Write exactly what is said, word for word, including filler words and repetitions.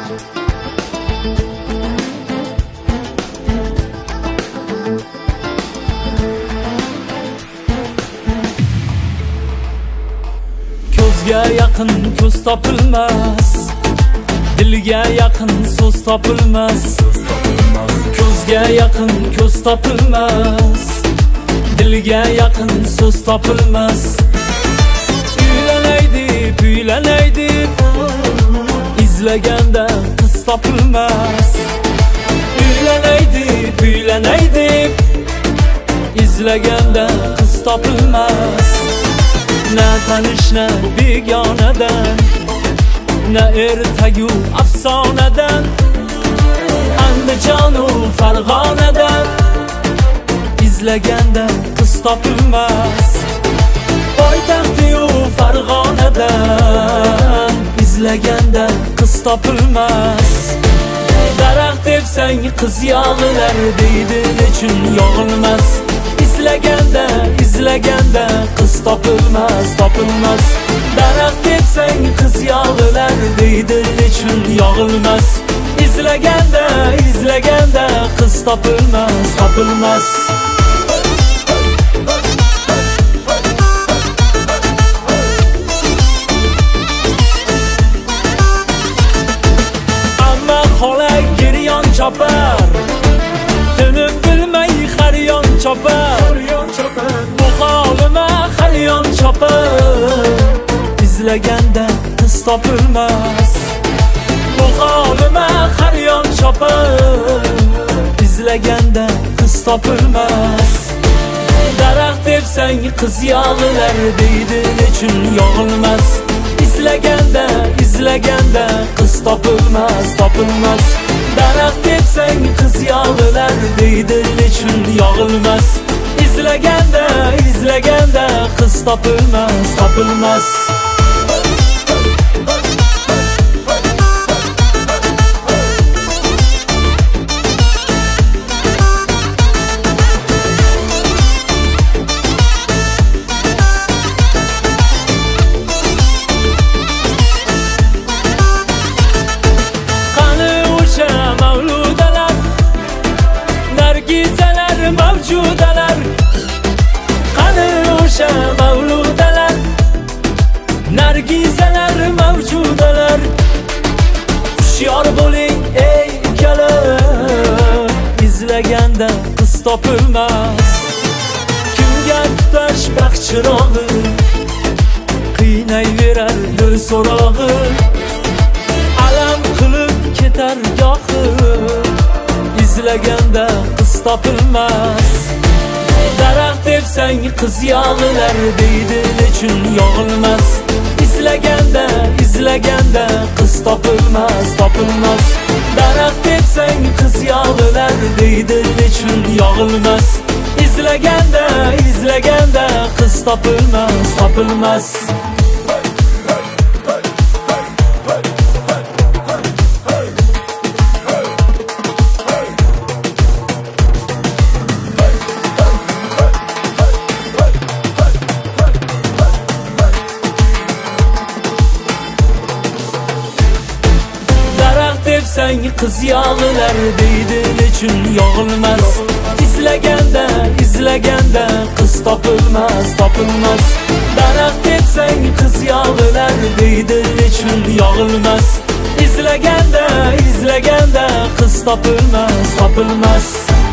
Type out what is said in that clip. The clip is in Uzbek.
Ko'zga yaqin ko'z topilmas, dilga yaqin so'z topilmas. Ko'zga yaqin ko'z topilmas, dilga yaqin so'z topilmas. Uylanaydi, uylanaydi, izlaganda qiz topilmas. Uylanaydi, uylanaydi, izlaganda qiz topilmas. Na tanishna begonadan, na ertagu afsonadan, Andijonu Farg'onadan izlaganda qiz topilmas. Poytaxtyu Farg'onadan izlaganda qiz topilmas. Daraxt tepsang qiz yog'ilar deydi, nechun yog'ilmas? İzlaganda, izlaganda qiz topilmas, topilmas. Daraxt tepsang qiz yog'ilar deydi, nechun yog'ilmas? İzlaganda, izlaganda qiz topilmas, topilmas. Amma xola giryon chopar, tinim bilmay har yon chopar. Bu holima har yon chopar, izlaganda qiz topilmas. Bu holima har yon chopar, izlaganda qiz topilmas. Daraxt tepsang qiz yog'ilar deydi, nechun yog'ilmas? İzlaganda, izlaganda qiz topilmas, topilmas. Daraxt tepsang qiz yog'ilar deydi, nechun yog'ilmas? İzlaganda, izlaganda qiz topilmas, topilmas. Nargizalar mavjudalar, qani o'sha mavludalar. Nargizalar mavjudalar, hushyor bo'ling ey ukalar. Izlaganda qiz topilmas. Kimga tutash baxt chirog'i, qiynayverar dil so'rog'i. Alam qilib ketar gohi, izlaganda qiz topilmas. Daraxt tepsang qiz yog'ilar deydi, nechun yog'ilmas? İzlaganda, izlaganda qiz topilmas, topilmas. Daraxt tepsang qiz yog'ilar deydi, nechun yog'ilmas? İzlaganda, izlaganda qiz topilmas, topilmas. Tepsang qiz yog'ilar deydi, nechun yog'ilmas? İzlaganda, izlaganda qiz topilmas, topilmas. Daraxt tepsang qiz yog'ilar deydi, nechun yog'ilmas? İzlaganda, izlaganda qiz topilmas, topilmas.